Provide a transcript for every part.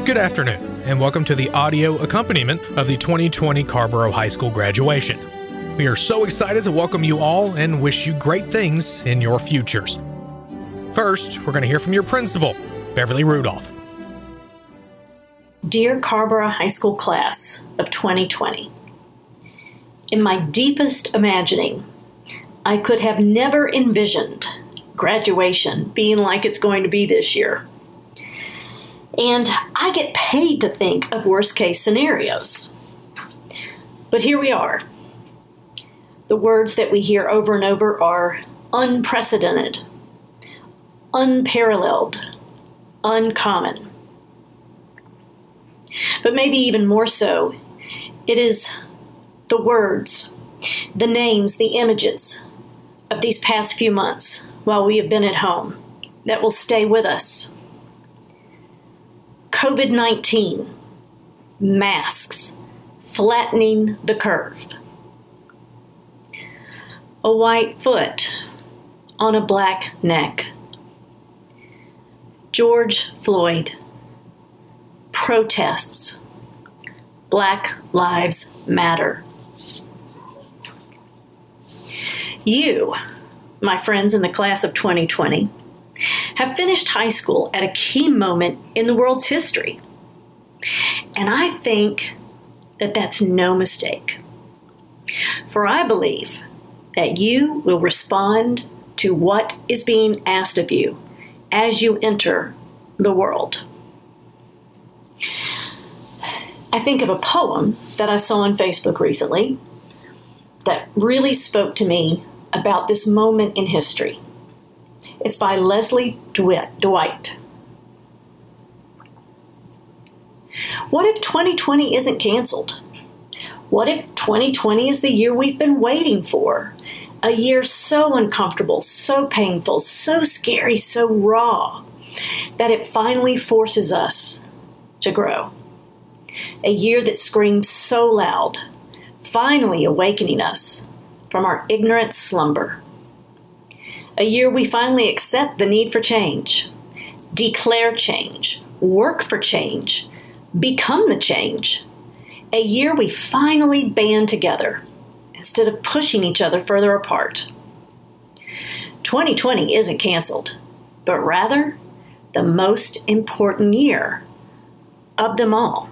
Good afternoon, and welcome to the audio accompaniment of the 2020 Carrboro High School graduation. We are so excited to welcome you all and wish you great things in your futures. First, we're going to hear from your principal, Beverly Rudolph. Dear Carrboro High School class of 2020, in my deepest imagining, I could have never envisioned graduation being like it's going to be this year. And I get paid to think of worst-case scenarios. But here we are. The words that we hear over and over are unprecedented, unparalleled, uncommon. But maybe even more so, it is the words, the names, the images of these past few months while we have been at home that will stay with us. COVID-19, masks, flattening the curve. A white foot on a black neck. George Floyd, protests, Black Lives Matter. You, my friends in the class of 2020, have finished high school at a key moment in the world's history. And I think that that's no mistake. For I believe that you will respond to what is being asked of you as you enter the world. I think of a poem that I saw on Facebook recently that really spoke to me about this moment in history. It's by Leslie Dwight. What if 2020 isn't canceled? What if 2020 is the year we've been waiting for? A year so uncomfortable, so painful, so scary, so raw, that it finally forces us to grow. A year that screams so loud, finally awakening us from our ignorant slumber. A year we finally accept the need for change, declare change, work for change, become the change. A year we finally band together instead of pushing each other further apart. 2020 isn't canceled, but rather the most important year of them all.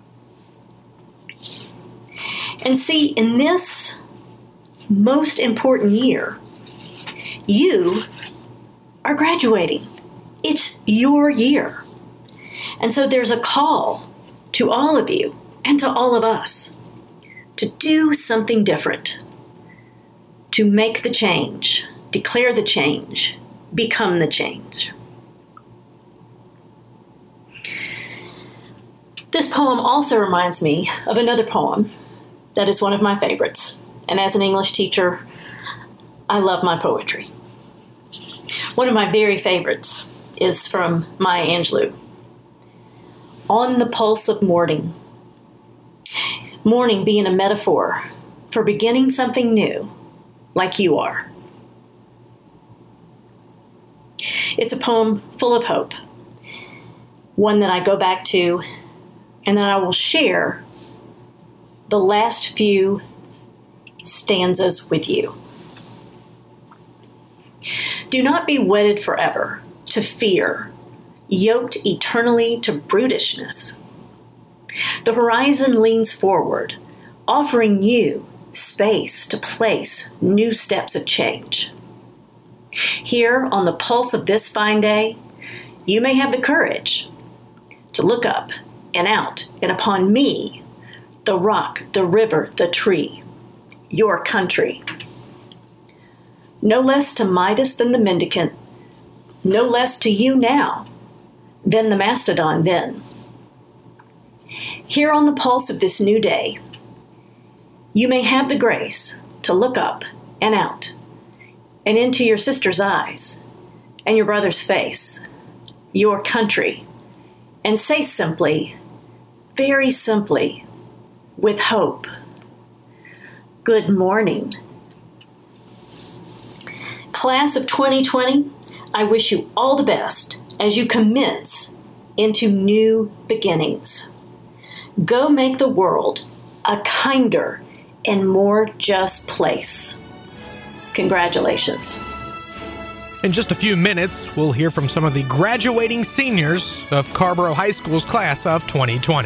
And see, in this most important year, you are graduating. It's your year. And so there's a call to all of you and to all of us to do something different, to make the change, declare the change, become the change. This poem also reminds me of another poem that is one of my favorites. And as an English teacher, I love my poetry. One of my very favorites is from Maya Angelou. On the pulse of morning. Morning being a metaphor for beginning something new, like you are. It's a poem full of hope. One that I go back to and that I will share the last few stanzas with you. Do not be wedded forever to fear, yoked eternally to brutishness. The horizon leans forward, offering you space to place new steps of change. Here, on the pulse of this fine day, you may have the courage to look up and out and upon me, the rock, the river, the tree, your country. No less to Midas than the mendicant, no less to you now than the mastodon then. Here on the pulse of this new day, you may have the grace to look up and out and into your sister's eyes and your brother's face, your country, and say simply, very simply, with hope, good morning. Class of 2020, I wish you all the best as you commence into new beginnings. Go make the world a kinder and more just place. Congratulations. In just a few minutes, we'll hear from some of the graduating seniors of Carrboro High School's class of 2020.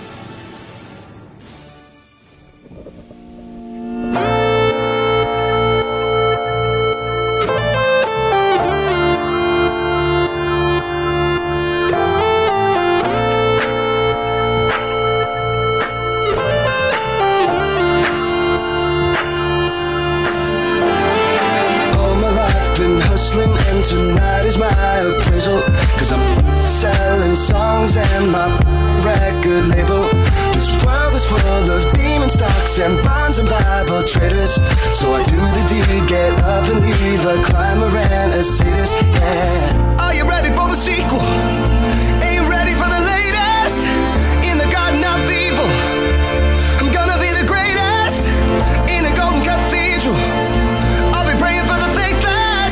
And tonight is my appraisal, 'cause I'm selling songs and my record label. This world is full of demon stocks and bonds and Bible traders. So I do the deed, get up and leave a climber and a sadist, yeah. Are you ready for the sequel? Ain't ready for the latest? In the garden of evil, I'm gonna be the greatest in a golden cathedral. I'll be praying for the faithless.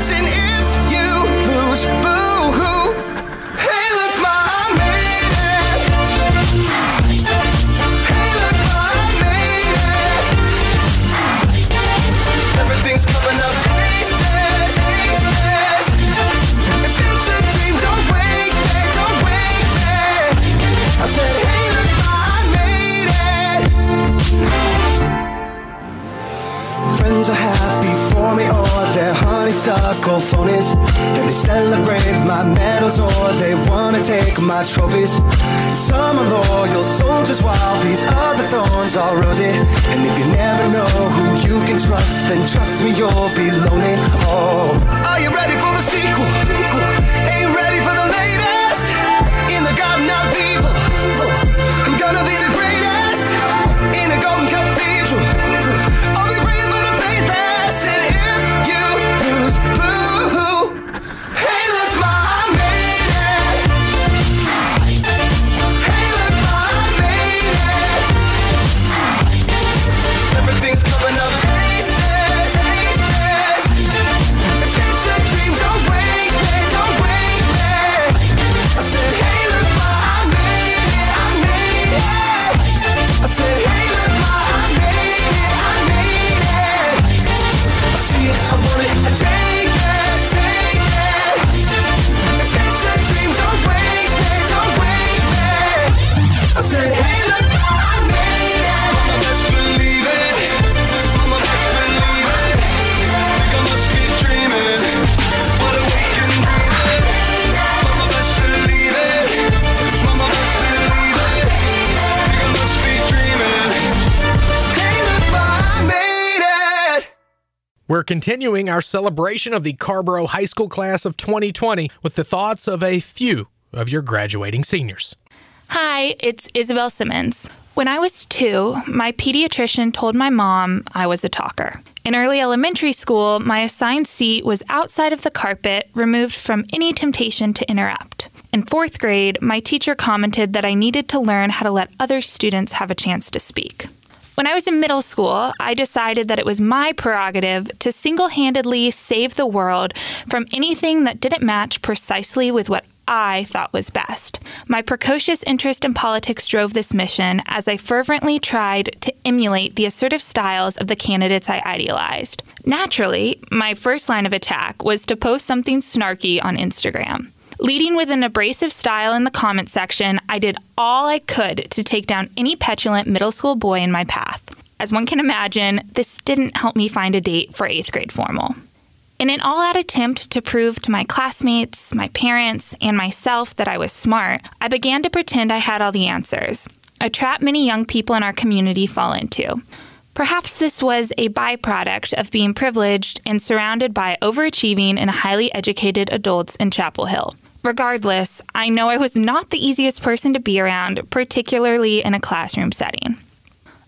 Boo-hoo. Hey, look, Ma, I made it. Hey, look, Ma, I made it. Everything's coming up pieces. If it's a dream, don't wake me. I said, hey, look, Ma, I made it. Friends are happy for me, or they're honeysuckle phonies. Then they celebrate my medals, or they wanna take my trophies. Some are loyal soldiers, while these other thorns are rosy. And if you never know who you can trust, then trust me, you'll be lonely. Oh, are you ready for the sequel? Ain't ready for the latest in the garden of evil. I'm gonna be the greatest in a golden cathedral. I'll be praying for the faithless, and if you lose, boo-hoo. Hey, look, Ma, I made it. Hey, look, Ma, I made it. Everything's coming up pieces. If it's a dream, don't wake me. I said, hey, look, Ma, I made it. I said, hey, look, Ma, I made it. I see it, I want it, I take it. If it's a dream, don't wake me. I said, hey, look, Ma, I made it. Mama, best believe it. Mama, best believe it. Think I must be dreaming. What a weekend dreaming. Mama, best believe it. Mama, best believe it. Think I must be dreaming. Hey, look, Ma, I made it. We're continuing our celebration of the Carrboro High School class of 2020 with the thoughts of a few of your graduating seniors. Hi, it's Isabel Simmons. When I was 2, my pediatrician told my mom I was a talker. In early elementary school, my assigned seat was outside of the carpet, removed from any temptation to interrupt. In 4th grade, my teacher commented that I needed to learn how to let other students have a chance to speak. When I was in middle school, I decided that it was my prerogative to single-handedly save the world from anything that didn't match precisely with what I thought was best. My precocious interest in politics drove this mission as I fervently tried to emulate the assertive styles of the candidates I idealized. Naturally, my first line of attack was to post something snarky on Instagram. Leading with an abrasive style in the comment section, I did all I could to take down any petulant middle school boy in my path. As one can imagine, this didn't help me find a date for 8th grade formal. In an all-out attempt to prove to my classmates, my parents, and myself that I was smart, I began to pretend I had all the answers, a trap many young people in our community fall into. Perhaps this was a byproduct of being privileged and surrounded by overachieving and highly educated adults in Chapel Hill. Regardless, I know I was not the easiest person to be around, particularly in a classroom setting.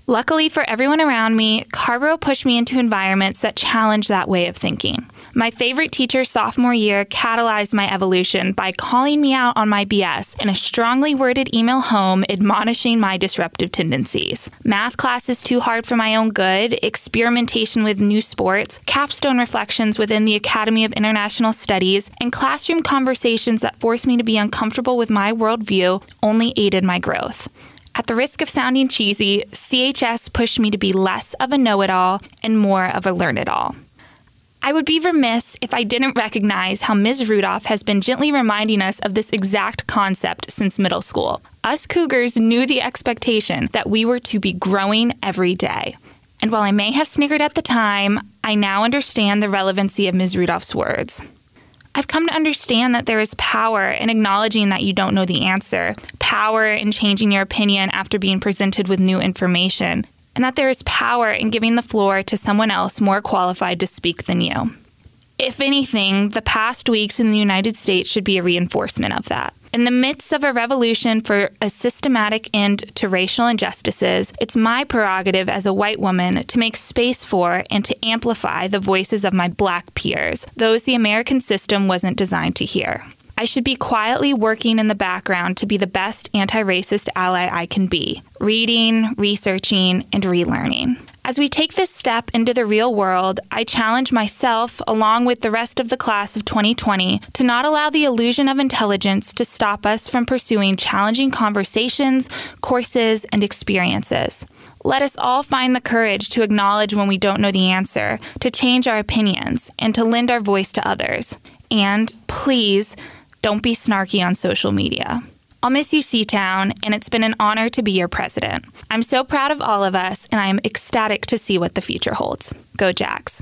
Luckily for everyone around me, Carrboro pushed me into environments that challenged that way of thinking. My favorite teacher sophomore year catalyzed my evolution by calling me out on my BS in a strongly worded email home admonishing my disruptive tendencies. Math classes too hard for my own good, experimentation with new sports, capstone reflections within the Academy of International Studies, and classroom conversations that forced me to be uncomfortable with my worldview only aided my growth. At the risk of sounding cheesy, CHS pushed me to be less of a know-it-all and more of a learn-it-all. I would be remiss if I didn't recognize how Ms. Rudolph has been gently reminding us of this exact concept since middle school. Us Cougars knew the expectation that we were to be growing every day. And while I may have sniggered at the time, I now understand the relevancy of Ms. Rudolph's words. I've come to understand that there is power in acknowledging that you don't know the answer, power in changing your opinion after being presented with new information, and that there is power in giving the floor to someone else more qualified to speak than you. If anything, the past weeks in the United States should be a reinforcement of that. In the midst of a revolution for a systematic end to racial injustices, it's my prerogative as a white woman to make space for and to amplify the voices of my Black peers, those the American system wasn't designed to hear. I should be quietly working in the background to be the best anti-racist ally I can be, reading, researching, and relearning. As we take this step into the real world, I challenge myself, along with the rest of the class of 2020, to not allow the illusion of intelligence to stop us from pursuing challenging conversations, courses, and experiences. Let us all find the courage to acknowledge when we don't know the answer, to change our opinions, and to lend our voice to others. And please, don't be snarky on social media. I'll miss you, C-Town, and it's been an honor to be your president. I'm so proud of all of us, and I am ecstatic to see what the future holds. Go Jacks.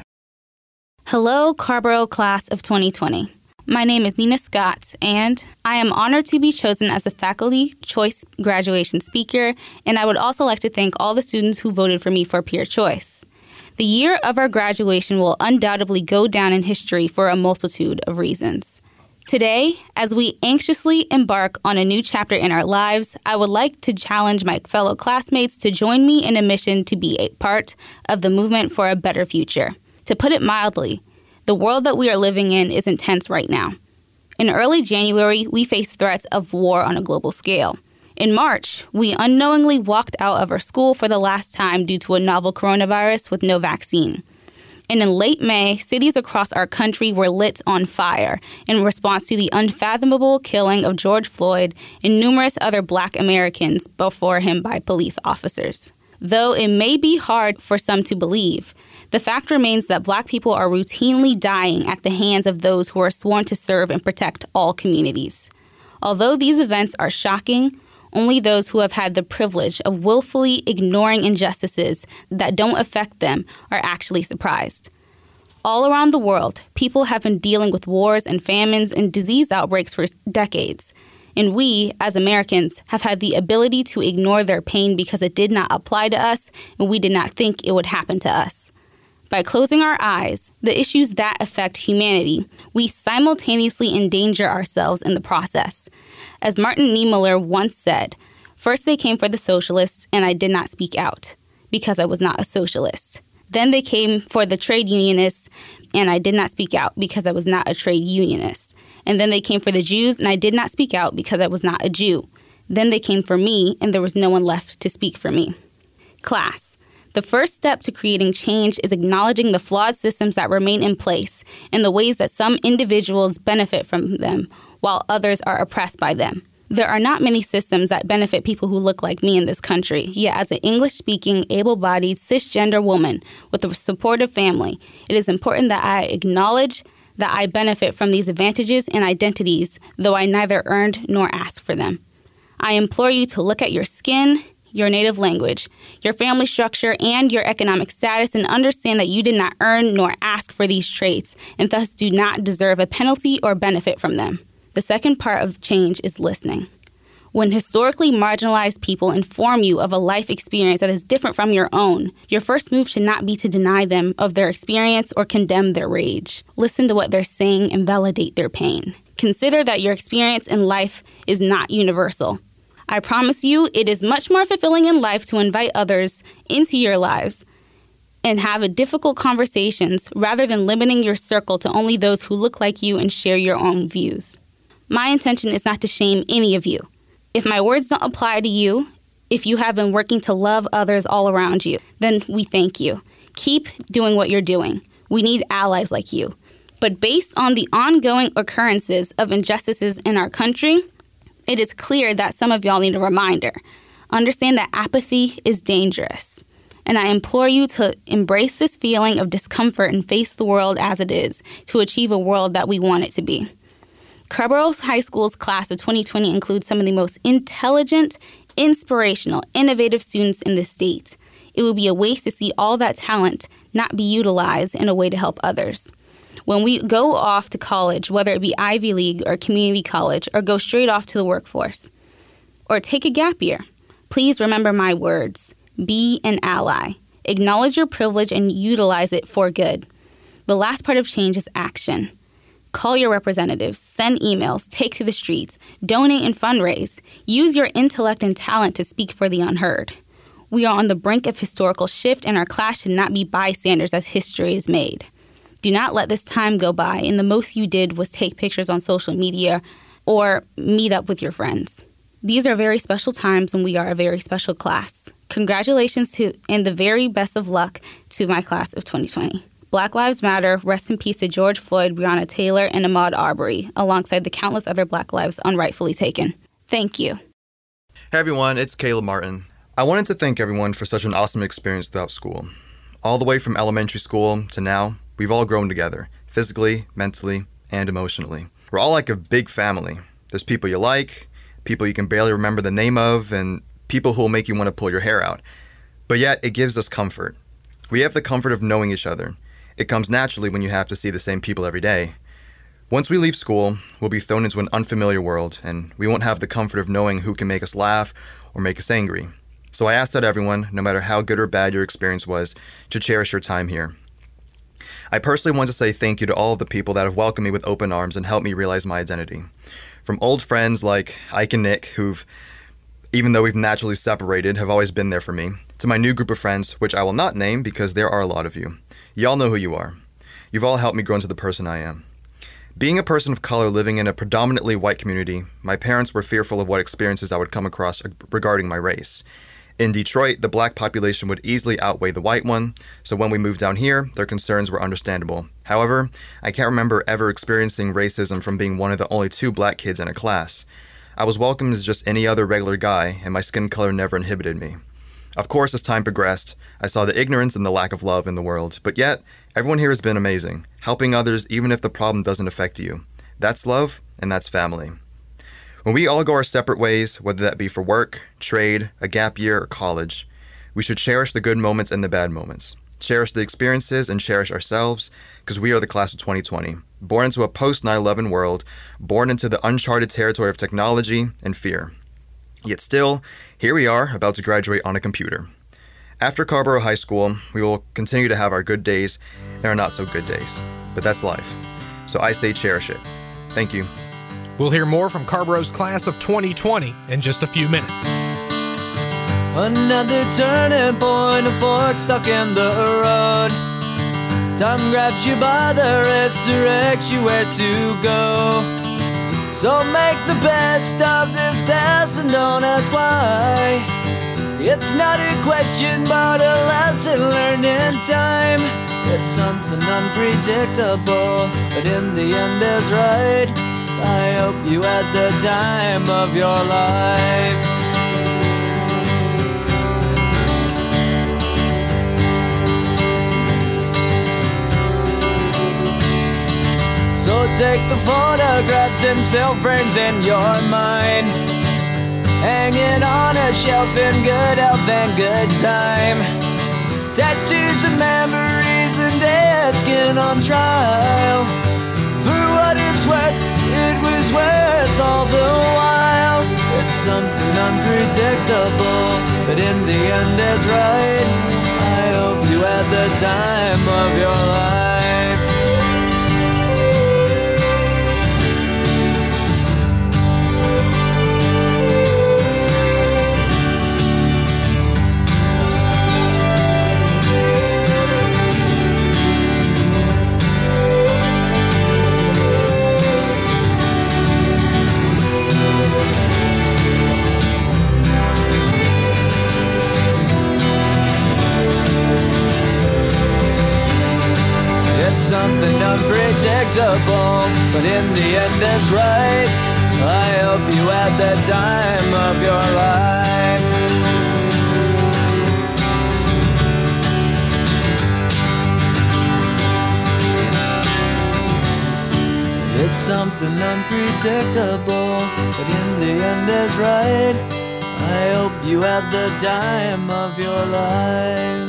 Hello, Carrboro class of 2020. My name is Nina Scott, and I am honored to be chosen as a Faculty Choice Graduation Speaker, and I would also like to thank all the students who voted for me for peer choice. The year of our graduation will undoubtedly go down in history for a multitude of reasons. Today, as we anxiously embark on a new chapter in our lives, I would like to challenge my fellow classmates to join me in a mission to be a part of the movement for a better future. To put it mildly, the world that we are living in is intense right now. In early January, we faced threats of war on a global scale. In March, we unknowingly walked out of our school for the last time due to a novel coronavirus with no vaccine. And in late May, cities across our country were lit on fire in response to the unfathomable killing of George Floyd and numerous other Black Americans before him by police officers. Though it may be hard for some to believe, the fact remains that Black people are routinely dying at the hands of those who are sworn to serve and protect all communities. Although these events are shocking, only those who have had the privilege of willfully ignoring injustices that don't affect them are actually surprised. All around the world, people have been dealing with wars and famines and disease outbreaks for decades. And we, as Americans, have had the ability to ignore their pain because it did not apply to us and we did not think it would happen to us. By closing our eyes, the issues that affect humanity, we simultaneously endanger ourselves in the process. As Martin Niemöller once said, first they came for the socialists and I did not speak out because I was not a socialist. Then they came for the trade unionists and I did not speak out because I was not a trade unionist. And then they came for the Jews and I did not speak out because I was not a Jew. Then they came for me and there was no one left to speak for me. Class. The first step to creating change is acknowledging the flawed systems that remain in place and the ways that some individuals benefit from them while others are oppressed by them. There are not many systems that benefit people who look like me in this country, yet as an English-speaking, able-bodied, cisgender woman with a supportive family, it is important that I acknowledge that I benefit from these advantages and identities, though I neither earned nor asked for them. I implore you to look at your skin, your native language, your family structure, and your economic status and understand that you did not earn nor ask for these traits and thus do not deserve a penalty or benefit from them. The second part of change is listening. When historically marginalized people inform you of a life experience that is different from your own, your first move should not be to deny them of their experience or condemn their rage. Listen to what they're saying and validate their pain. Consider that your experience in life is not universal. I promise you, it is much more fulfilling in life to invite others into your lives and have difficult conversations rather than limiting your circle to only those who look like you and share your own views. My intention is not to shame any of you. If my words don't apply to you, if you have been working to love others all around you, then we thank you. Keep doing what you're doing. We need allies like you. But based on the ongoing occurrences of injustices in our country, it is clear that some of y'all need a reminder. Understand that apathy is dangerous. And I implore you to embrace this feeling of discomfort and face the world as it is to achieve a world that we want it to be. Carrboro High School's class of 2020 includes some of the most intelligent, inspirational, innovative students in the state. It would be a waste to see all that talent not be utilized in a way to help others. When we go off to college, whether it be Ivy League or community college, or go straight off to the workforce, or take a gap year, please remember my words. Be an ally. Acknowledge your privilege and utilize it for good. The last part of change is action. Call your representatives, send emails, take to the streets, donate and fundraise. Use your intellect and talent to speak for the unheard. We are on the brink of historical shift, and our class should not be bystanders as history is made. Do not let this time go by, and the most you did was take pictures on social media or meet up with your friends. These are very special times, and we are a very special class. Congratulations to and the very best of luck to my class of 2020. Black Lives Matter, rest in peace to George Floyd, Breonna Taylor, and Ahmaud Arbery, alongside the countless other Black lives unrightfully taken. Thank you. Hey everyone, it's Caleb Martin. I wanted to thank everyone for such an awesome experience throughout school. All the way from elementary school to now, we've all grown together, physically, mentally, and emotionally. We're all like a big family. There's people you like, people you can barely remember the name of, and people who will make you want to pull your hair out. But yet, it gives us comfort. We have the comfort of knowing each other. It comes naturally when you have to see the same people every day. Once we leave school, we'll be thrown into an unfamiliar world, and we won't have the comfort of knowing who can make us laugh or make us angry. So I ask that everyone, no matter how good or bad your experience was, to cherish your time here. I personally want to say thank you to all of the people that have welcomed me with open arms and helped me realize my identity. From old friends like Ike and Nick, who've, even though we've naturally separated, have always been there for me, to my new group of friends, which I will not name because there are a lot of you. Y'all know who you are. You've all helped me grow into the person I am. Being a person of color living in a predominantly white community, my parents were fearful of what experiences I would come across regarding my race. In Detroit, the black population would easily outweigh the white one, so when we moved down here, their concerns were understandable. However, I can't remember ever experiencing racism from being one of the only 2 black kids in a class. I was welcomed as just any other regular guy, and my skin color never inhibited me. Of course, as time progressed, I saw the ignorance and the lack of love in the world, but yet, everyone here has been amazing, helping others even if the problem doesn't affect you. That's love, and that's family. When we all go our separate ways, whether that be for work, trade, a gap year, or college, we should cherish the good moments and the bad moments. Cherish the experiences and cherish ourselves, because we are the class of 2020, born into a post-9/11 world, born into the uncharted territory of technology and fear. Yet still, here we are, about to graduate on a computer. After Carrboro High School, we will continue to have our good days and our not-so-good days. But that's life. So I say cherish it. Thank you. We'll hear more from Carrboro's class of 2020 in just a few minutes. Another turning point, a fork stuck in the road. Time grabs you by the wrist, directs you where to go. So make the best of this test and don't ask why. It's not a question but a lesson learned in time. It's something unpredictable, but in the end is right. I hope you had the time of your life. So take the photographs and still frames in your mind, hanging on a shelf in good health and good time. Tattoos of memories and dead skin on trial. For what it's worth, it was worth all the while. It's something unpredictable, but in the end is right. I hope you had the time of your life. unpredictable, but in the end it's right. I hope you had the time of your life. It's something unpredictable, but in the end is right. I hope you had the time of your life.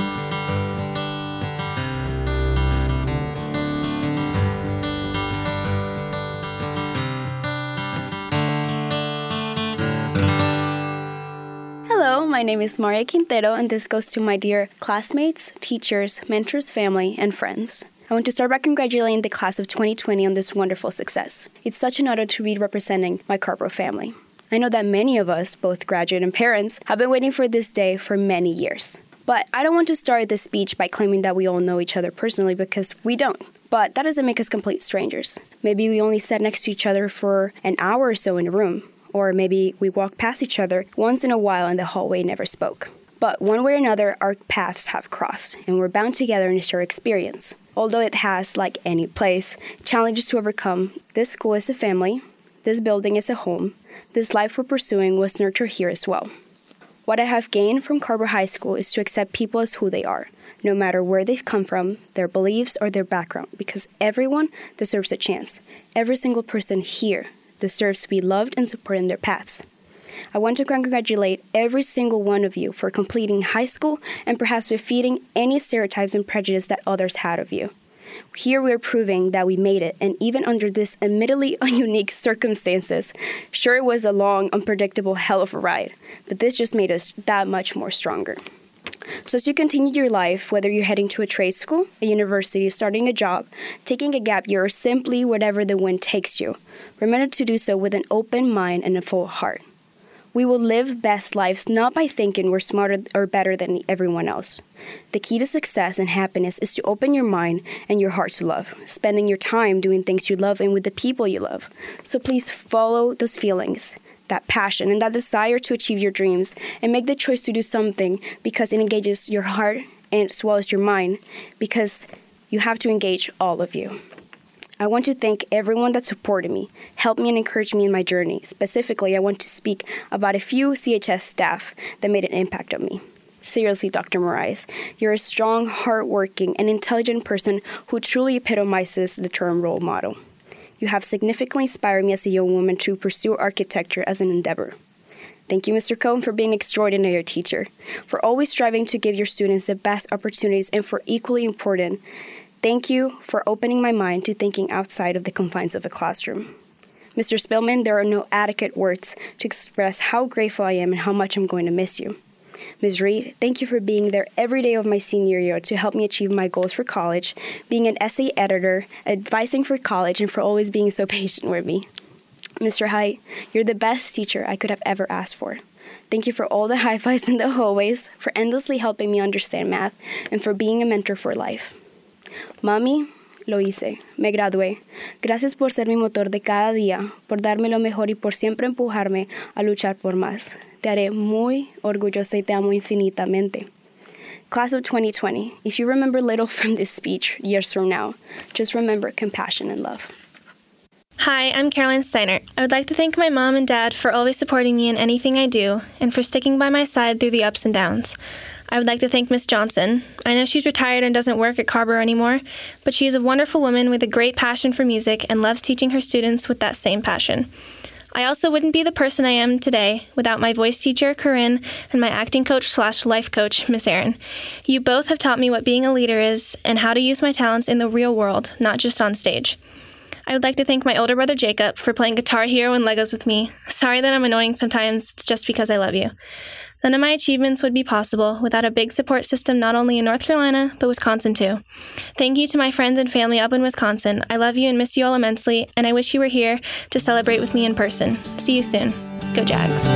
Hello, my name is Maria Quintero, and this goes to my dear classmates, teachers, mentors, family, and friends. I want to start by congratulating the class of 2020 on this wonderful success. It's such an honor to be representing my Carborough family. I know that many of us, both graduate and parents, have been waiting for this day for many years. But I don't want to start this speech by claiming that we all know each other personally, because we don't. But that doesn't make us complete strangers. Maybe we only sat next to each other for an hour or so in a room. Or maybe we walked past each other once in a while in the hallway and never spoke. But one way or another, our paths have crossed, and we're bound together in a shared experience. Although it has, like any place, challenges to overcome, this school is a family, this building is a home, this life we're pursuing was nurtured here as well. What I have gained from Carborough High School is to accept people as who they are, no matter where they've come from, their beliefs, or their background, because everyone deserves a chance. Every single person here deserves to be loved and supported in their paths. I want to congratulate every single one of you for completing high school and perhaps defeating any stereotypes and prejudice that others had of you. Here we are proving that we made it, and even under this admittedly unique circumstances. Sure, it was a long, unpredictable hell of a ride, but this just made us that much more stronger. So as you continue your life, whether you're heading to a trade school, a university, starting a job, taking a gap year, or simply whatever the wind takes you, remember to do so with an open mind and a full heart. We will live best lives not by thinking we're smarter or better than everyone else. The key to success and happiness is to open your mind and your heart to love, spending your time doing things you love and with the people you love. So please follow those feelings, that passion, and that desire to achieve your dreams, and make the choice to do something because it engages your heart as well as your mind, because you have to engage all of you. I want to thank everyone that supported me, helped me, and encouraged me in my journey. Specifically, I want to speak about a few CHS staff that made an impact on me. Seriously, Dr. Moraes, you're a strong, hardworking, and intelligent person who truly epitomizes the term role model. You have significantly inspired me as a young woman to pursue architecture as an endeavor. Thank you, Mr. Cohen, for being an extraordinary teacher, for always striving to give your students the best opportunities, and for equally important, thank you for opening my mind to thinking outside of the confines of a classroom. Mr. Spillman, there are no adequate words to express how grateful I am and how much I'm going to miss you. Ms. Reed, thank you for being there every day of my senior year to help me achieve my goals for college, being an essay editor, advising for college, and for always being so patient with me. Mr. Height, you're the best teacher I could have ever asked for. Thank you for all the high fives in the hallways, for endlessly helping me understand math, and for being a mentor for life. Mami, lo hice, me gradué. Gracias por ser mi motor de cada día, por darme lo mejor y por siempre empujarme a luchar por más. Te haré muy orgullosa y te amo infinitamente. Class of 2020, if you remember little from this speech years from now, just remember compassion and love. Hi, I'm Caroline Steiner. I would like to thank my mom and dad for always supporting me in anything I do and for sticking by my side through the ups and downs. I would like to thank Miss Johnson. I know she's retired and doesn't work at Carborough anymore, but she is a wonderful woman with a great passion for music and loves teaching her students with that same passion. I also wouldn't be the person I am today without my voice teacher, Corinne, and my acting coach/life coach, Miss Erin. You both have taught me what being a leader is and how to use my talents in the real world, not just on stage. I would like to thank my older brother, Jacob, for playing Guitar Hero and Legos with me. Sorry that I'm annoying sometimes, it's just because I love you. None of my achievements would be possible without a big support system not only in North Carolina, but Wisconsin too. Thank you to my friends and family up in Wisconsin. I love you and miss you all immensely, and I wish you were here to celebrate with me in person. See you soon. Go Jags.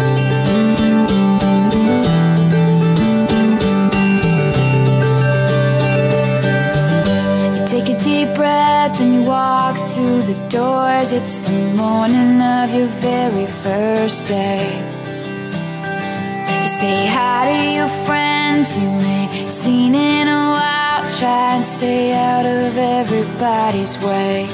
You take a deep breath and you walk through the doors. It's the morning of your very first day. You say hi to your friends you ain't seen in a while. Try and stay out of everybody's everybody's way.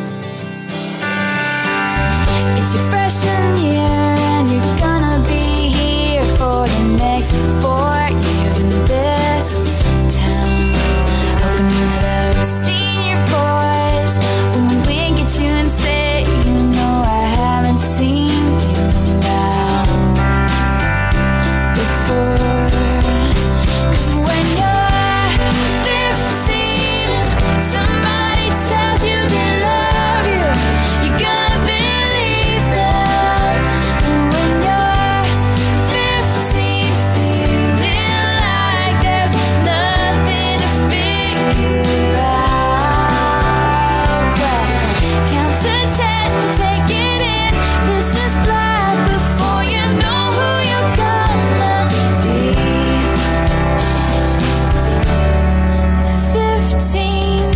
It's your freshman year and you're gonna be here for the next 4 years in this town. Hoping one of those senior boys will wink at you and say, you know I haven't seen you around before. 'Cause when you're 15, somebody tells you they love you, you're gonna believe them. And when you're 15, feeling like there's nothing to figure out, count to 10, take it in. This is life before you know who you're gonna be. 15.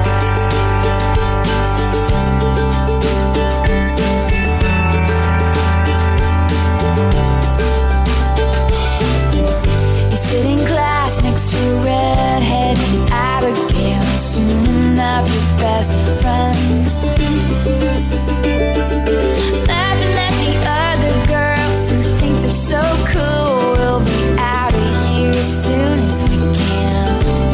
You sit in class next to a redhead named Abigail, and soon enough your best friends. Laughing at the other girls who think they're so cool. We'll be out of here as soon as we can.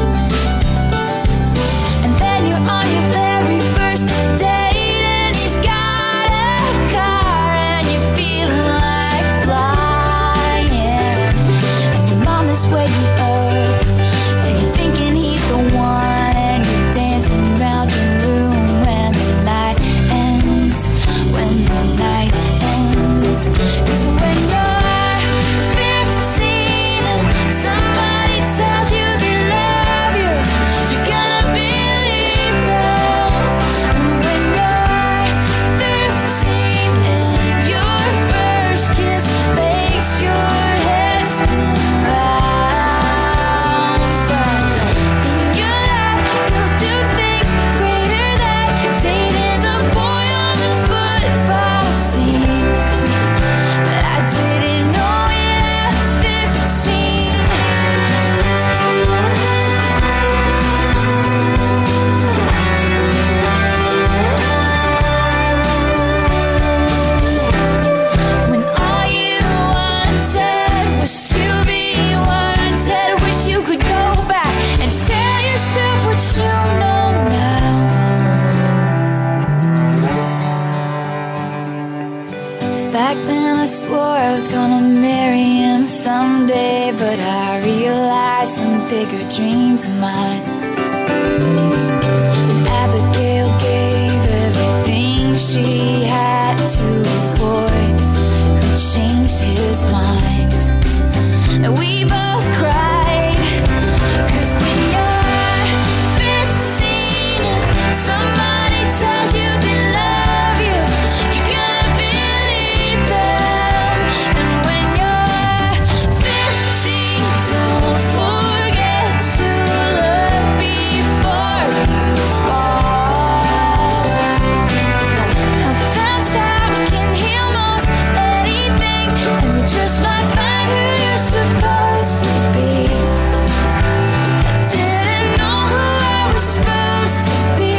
And then you're on your very first date, and he's got a car, and you're feeling like flying. And your mom is waiting up, and you're thinking he's the one, and you're dancing around your room when the night ends. When the night ends. 'Cause when you're 15, somebody tells you they love you, you're gonna believe them. And when you're 15 and your first kiss makes your head spin round, but in your life you'll do things greater than dating the boy on the football team. But I didn't know it at 15. When all you wanted was to be wanted, wish you could go back and tell yourself what you know now. Back then I swore I was gonna marry him someday, but I realized some bigger dreams of mine. And Abigail gave everything she had to a boy who changed his mind. And we both cried, 'cause when you're 15, somebody tells you they love you, you're gonna believe them. And when you're 15, don't forget to look before you fall. I found out can heal most anything, and you just might find who you're supposed to be. I didn't know who I was supposed to be.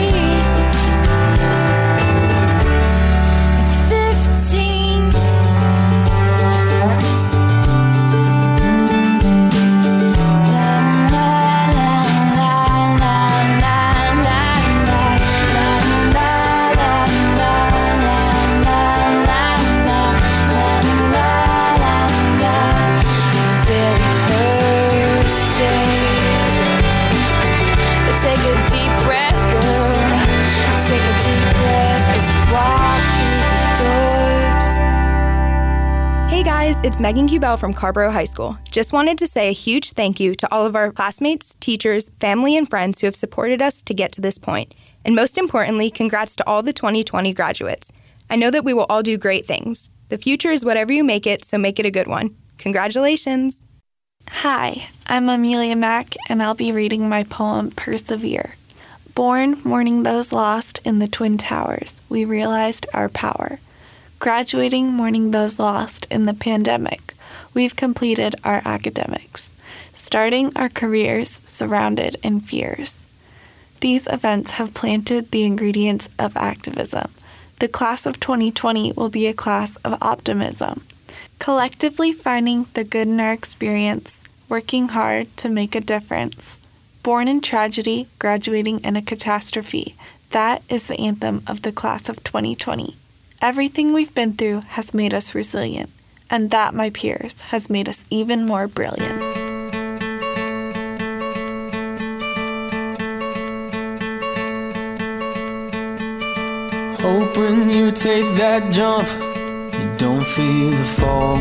15. Very first day. But take a deep breath, girl. Take a deep breath as you walk through the doors. Hey guys, it's Megan Cubell from Carborough High School. Just wanted to say a huge thank you to all of our classmates, teachers, family, and friends who have supported us to get to this point. And most importantly, congrats to all the 2020 graduates. I know that we will all do great things. The future is whatever you make it, so make it a good one. Congratulations! Hi, I'm Amelia Mack, and I'll be reading my poem Persevere. Born, mourning those lost in the Twin Towers, we realized our power. Graduating, mourning those lost in the pandemic, we've completed our academics. Starting our careers surrounded in fears. These events have planted the ingredients of activism. The class of 2020 will be a class of optimism, collectively finding the good in our experience, working hard to make a difference. Born in tragedy, graduating in a catastrophe. That is the anthem of the class of 2020. Everything we've been through has made us resilient, and that, my peers, has made us even more brilliant. Hope when you take that jump, you don't feel the fall.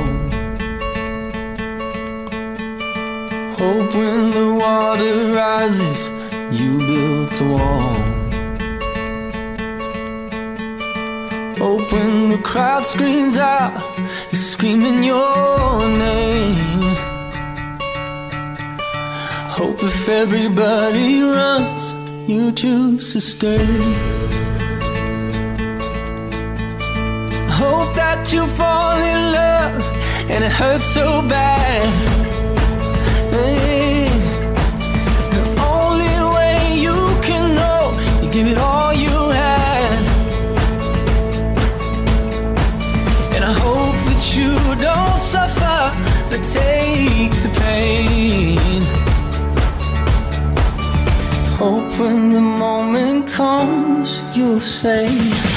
Hope when the water rises, you built a wall. Hope when the crowd screams out, you're screaming your name. Hope if everybody runs, you choose to stay. Hope that you fall in love and it hurts so bad. Hey, the only way you can know, you give it all you had. And I hope that you don't suffer, but take the pain. Hope when the moment comes, you'll say,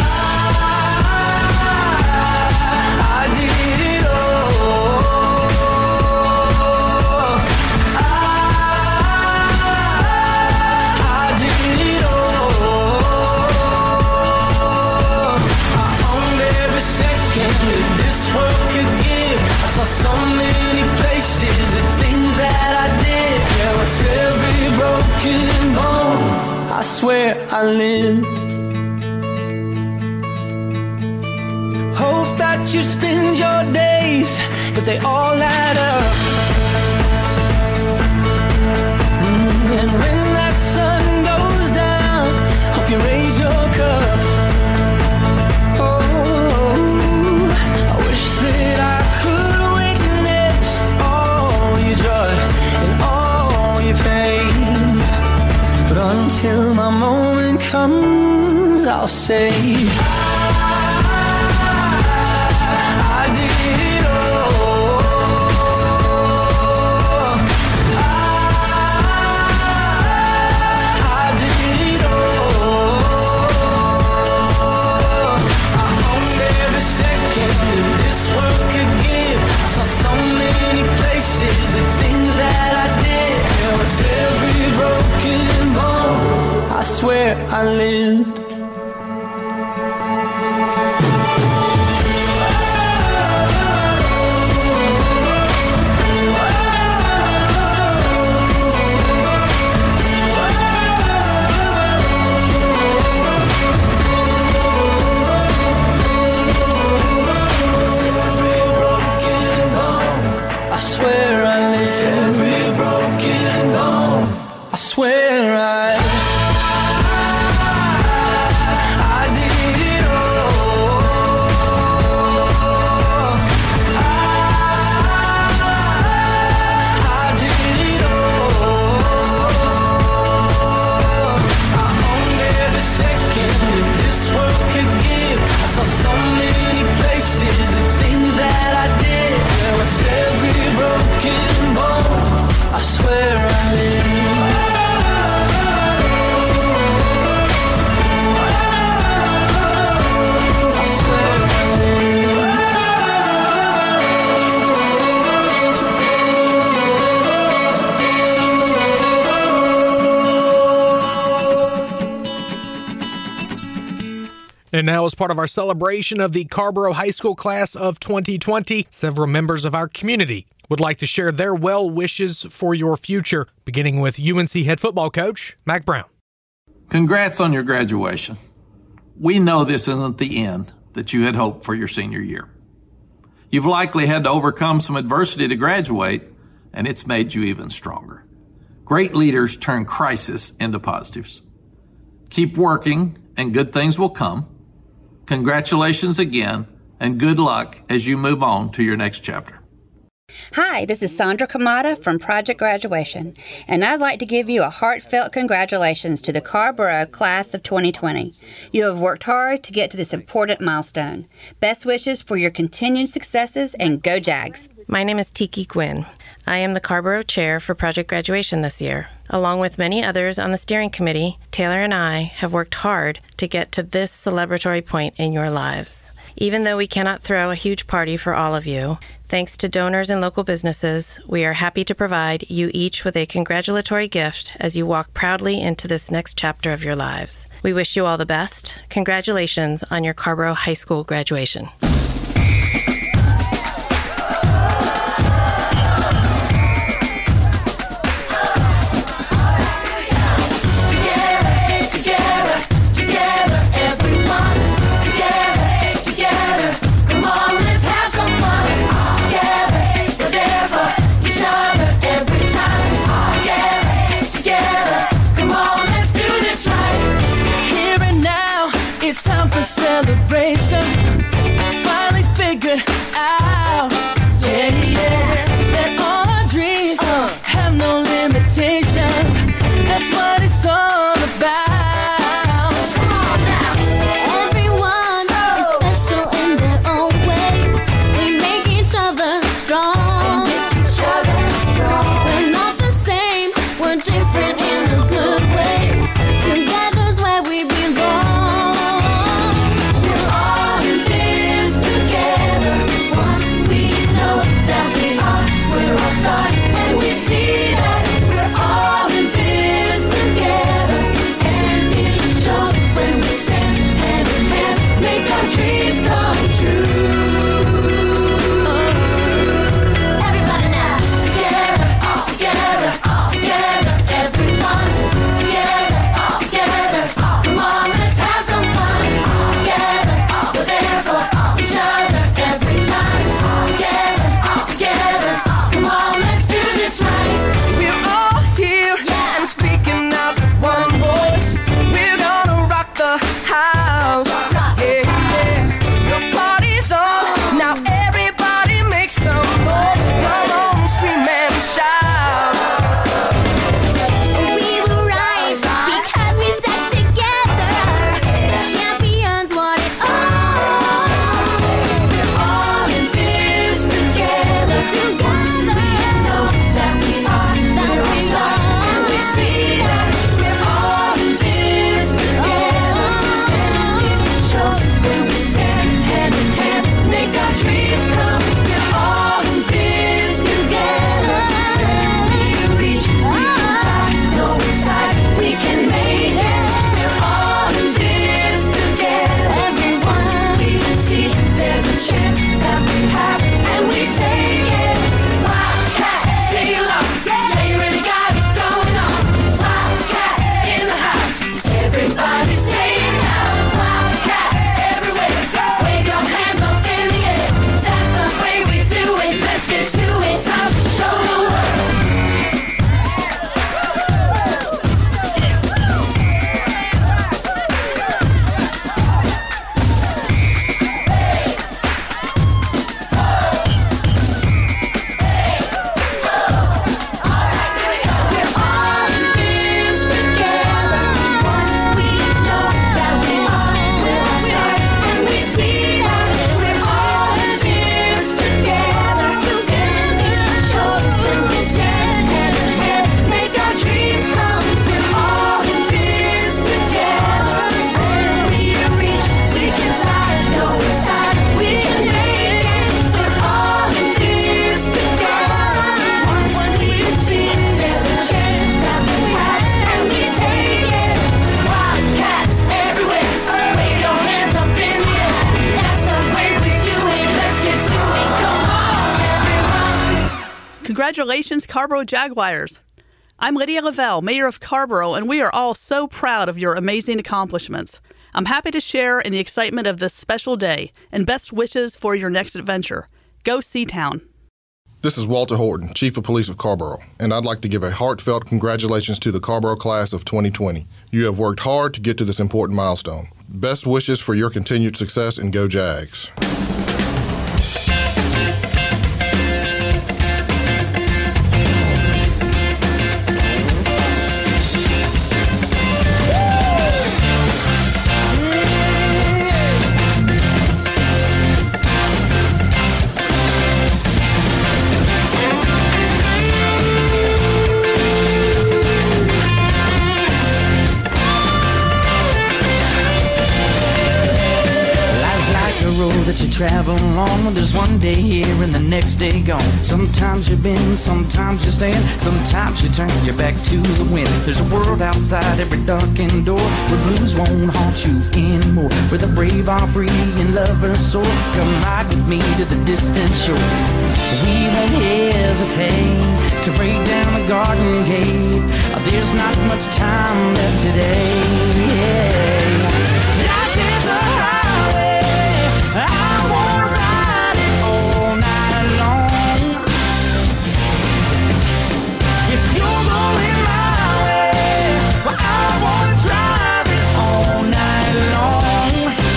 so many places, the things that I did, yeah, with every broken bone, I swear I lived. Hope that you spend your days, but they all add up. And when that sun goes down, hope you raise your cup. Oh, I wish that I could until my moment comes, I'll say, I did it all. I did it all. I owned every second that this world could give. I saw so many places, the things that I did, yeah, with every broken bone, I swear I lived. I swear I lived. Every broken bone, I swear I did it all. I did it all. I owned every second that this world could give. I saw so many places, the things that I did, yeah, with every broken bone, I swear I lived. And now, as part of our celebration of the Carrboro High School class of 2020, several members of our community would like to share their well wishes for your future, beginning with UNC head football coach Mack Brown. Congrats on your graduation. We know this isn't the end that you had hoped for your senior year. You've likely had to overcome some adversity to graduate, and it's made you even stronger. Great leaders turn crisis into positives. Keep working, and good things will come. Congratulations again, and good luck as you move on to your next chapter. Hi, this is Sandra Kamada from Project Graduation, and I'd like to give you a heartfelt congratulations to the Carborough Class of 2020. You have worked hard to get to this important milestone. Best wishes for your continued successes, and go Jags! My name is Tiki Gwynn. I am the Carborough Chair for Project Graduation this year. Along with many others on the steering committee, Taylor and I have worked hard to get to this celebratory point in your lives. Even though we cannot throw a huge party for all of you, thanks to donors and local businesses, we are happy to provide you each with a congratulatory gift as you walk proudly into this next chapter of your lives. We wish you all the best. Congratulations on your Carborough High School graduation. Celebration, I finally figured out, that all our dreams have no limitations. That's what it's all about. Everyone is special in their own way. We make each other strong. We're not the same, we're different in a good way. Together's where we belong. Congratulations, Carborough Jaguars! I'm Lydia Lavelle, Mayor of Carborough, and we are all so proud of your amazing accomplishments. I'm happy to share in the excitement of this special day, and best wishes for your next adventure. Go Seatown! This is Walter Horton, Chief of Police of Carborough, and I'd like to give a heartfelt congratulations to the Carborough Class of 2020. You have worked hard to get to this important milestone. Best wishes for your continued success, and go Jags! travel on. There's one day here and the next day gone. Sometimes you bend, sometimes you stand, sometimes you turn your back to the wind. There's a world outside every darkened door where blues won't haunt you anymore, where the brave are free and lovers soar. Come ride with me to the distant shore. We won't hesitate to break down the garden gate. There's not much time left today. Life is a highway, I wanna ride it all night long. If you're going my way, well, I wanna drive it all night long.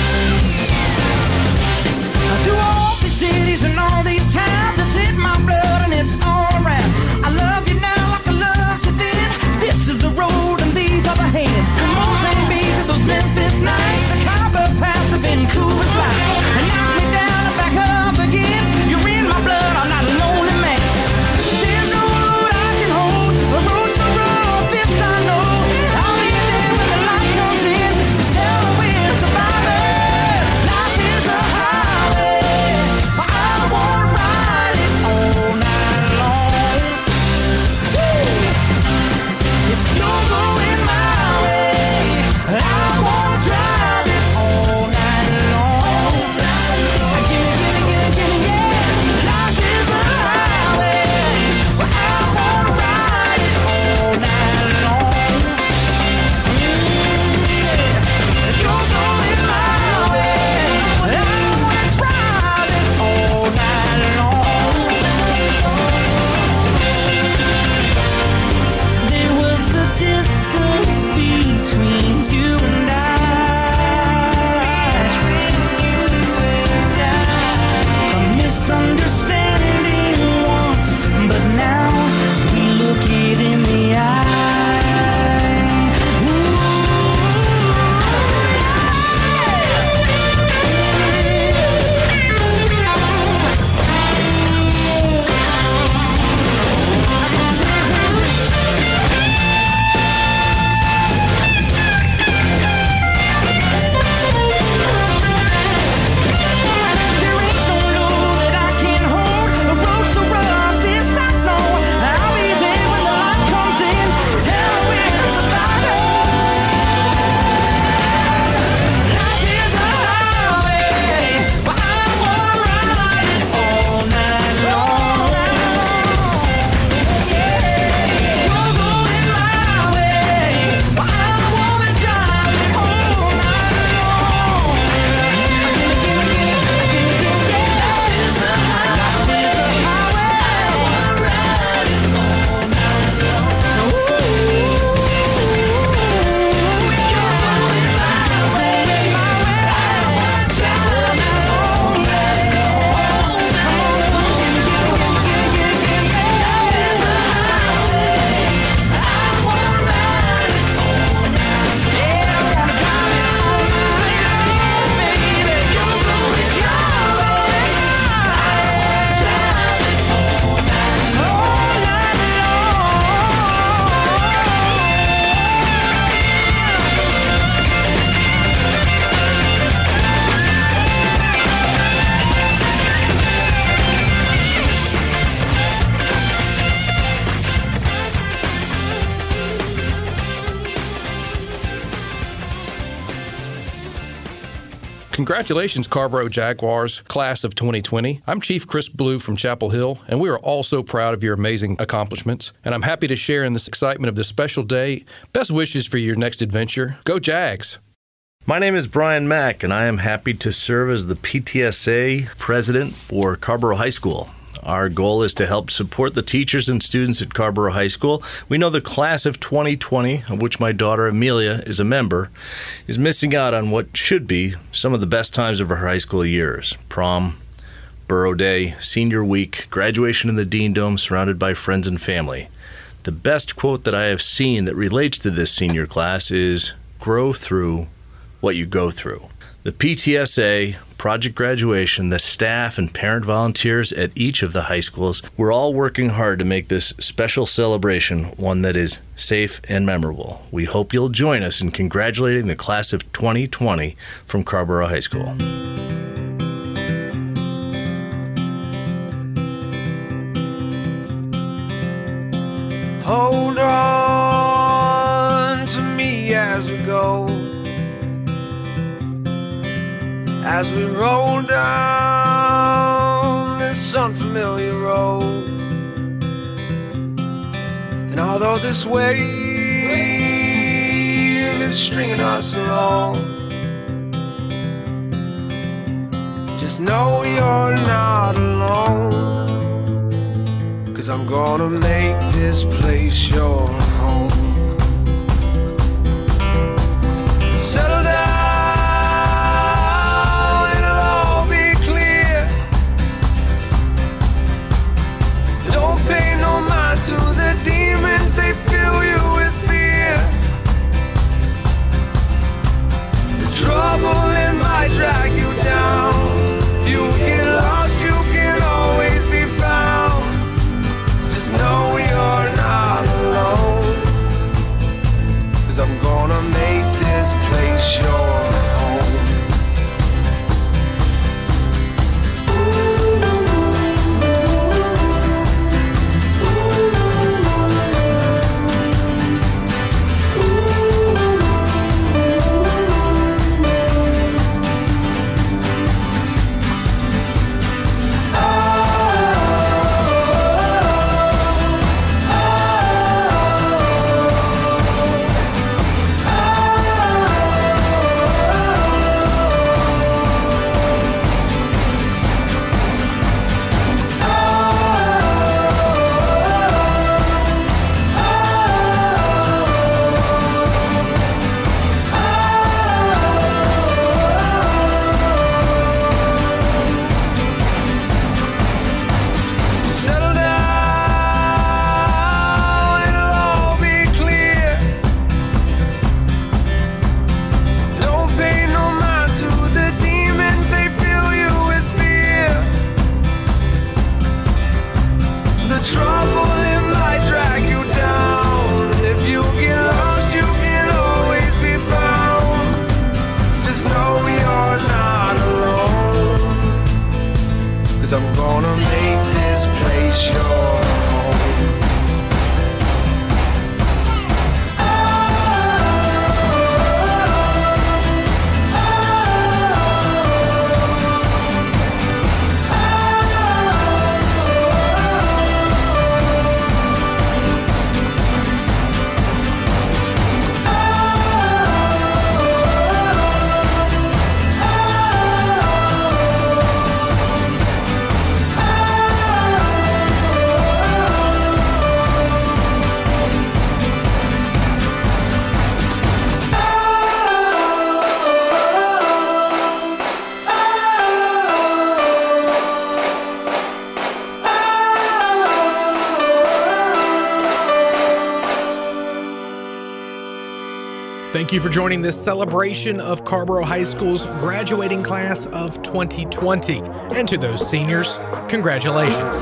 Through all these cities and all these towns, it's in my blood and it's all around. I love you now like I loved you then. This is the road and these are the hands. From Mozambique to those Memphis nights, the Cabo Pass to Vancouver's lights. And knock me down and back up again. You're in my blood, I'm not a lonely man. There's no road I can hold, a road so rough, this I know. I'll be there when the light comes in. Just tell me we're survivors. Life is a highway, I wanna ride it all night long. If you're going my way, I wanna drive it all night long. Gimme, yeah. Life is a highway, I wanna ride it all night long. If you're going my way, I wanna drive it all night long. There was a distance between you and I. A misunderstanding once, but now we look it in the eye. There ain't no load that I can hold, a road so rough, this I know. I'll be there when the light comes in. Tell me we're survivors. Life is a highway, I wanna ride it all night long. You're going my way, I wanna drive it all night long. Congratulations, Carrboro Jaguars, class of 2020. I'm Chief Chris Blue from Chapel Hill, and we are all so proud of your amazing accomplishments. And I'm happy to share in this excitement of this special day. Best wishes for your next adventure. Go Jags! My name is Brian Mack, and I am happy to serve as the PTSA president for Carrboro High School. Our goal is to help support the teachers and students at Carrboro High School. We know the class of 2020, of which my daughter Amelia is a member, is missing out on what should be some of the best times of her high school years. Prom, Borough Day, Senior Week, graduation in the Dean Dome surrounded by friends and family. The best quote that I have seen that relates to this senior class is, "Grow through what you go through." The PTSA, Project Graduation, the staff and parent volunteers at each of the high schools, we're all working hard to make this special celebration one that is safe and memorable. We hope you'll join us in congratulating the class of 2020 from Carrboro High School. hold on to me as we go, as we roll down this unfamiliar road. And although this wave is stringing us along, just know you're not alone, 'cause I'm gonna make this place your home. Settle down, it'll all be clear. Don't pay no mind to the demons, they fill you with fear. The trouble, it might drag you down. If you get lost, you can always be found. Just know you're not alone, 'cause I'm gonna make this place your home. I'm gonna make this place your home. Thank you for joining this celebration of Carrboro High School's graduating class of 2020. And to those seniors, congratulations.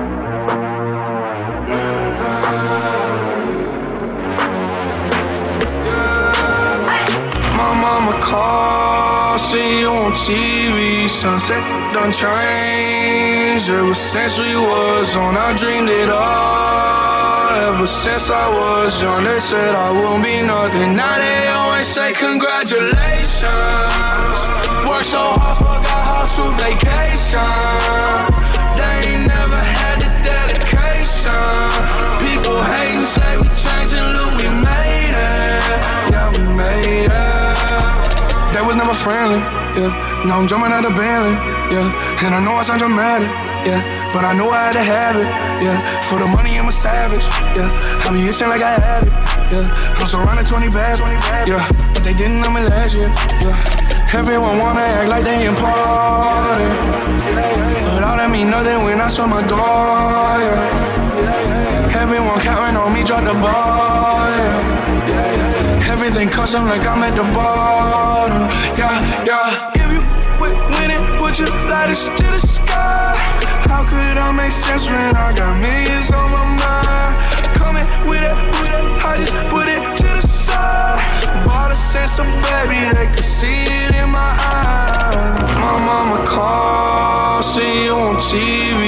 My mama called, see you on TV. Sunset done changed. Ever since we was on, I dreamed it all. Ever since I was young, they said I won't be nothing. Now they always say congratulations. Worked so hard, forgot how to vacation. They ain't never had the dedication. People hating, say we changing, look, we made it. Yeah, we made it. That was never friendly, yeah. Now I'm jumping out of Bentley, yeah. And I know I sound dramatic, yeah, but I know I had to have it, yeah. For the money, I'm a savage, yeah. I be itching like I had it, yeah. I'm surrounded 20 bags, yeah. But they didn't know me last year, yeah. Everyone wanna act like they important, but all that mean nothing when I saw my door, yeah. Everyone counting on me, drop the ball, yeah. Everything custom like I'm at the bottom, yeah. If you winning, put your lighters to the sky. How could I make sense when I got millions on my mind? Coming with it, I just put it to the side. Bought a sense of baby, they could see it in my eyes. My mama called, see you on TV.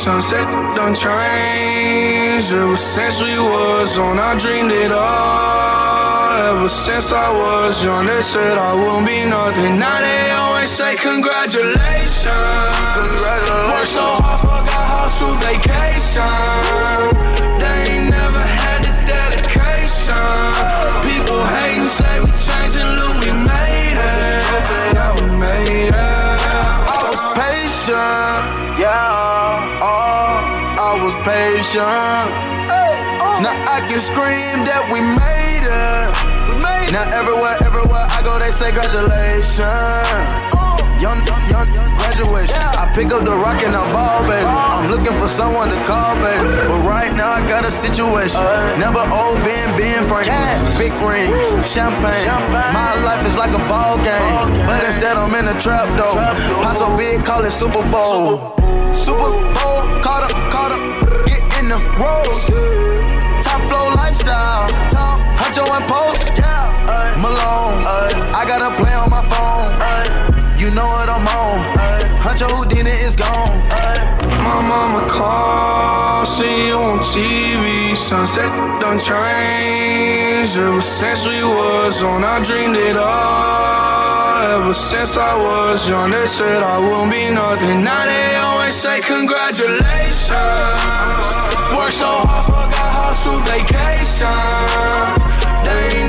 sunset done changed. Ever since we was on, I dreamed it all. Ever since I was young, they said I wouldn't be nothing. Now they always say congratulations. Worked so hard, forgot how to vacation. They ain't never had the dedication. People hate and say we changing, look, we made it. Yeah, we made it. I was patient, yeah. Oh, I was patient. Now I can scream that we made it. Now everywhere I go, they say congratulations. Young graduation. I pick up the rock and I ball, baby. I'm looking for someone to call, baby. But right now I got a situation. Never old Ben Franklin. Big rings, champagne. My life is like a ball game. But instead I'm in the trap though. Pot so big, call it Super Bowl. Super Bowl, caught up, get in the rolls. Top flow lifestyle, Huncho and Post, Malone. I got a play on my phone. You know what I'm on. Huncho Houdini is gone. My mama called, see you on TV. Sunset done changed. Ever since we was on, I dreamed it all. Ever since I was young, they said I wouldn't be nothing. Now they always say congratulations. Worked so hard, forgot how to vacation. They ain't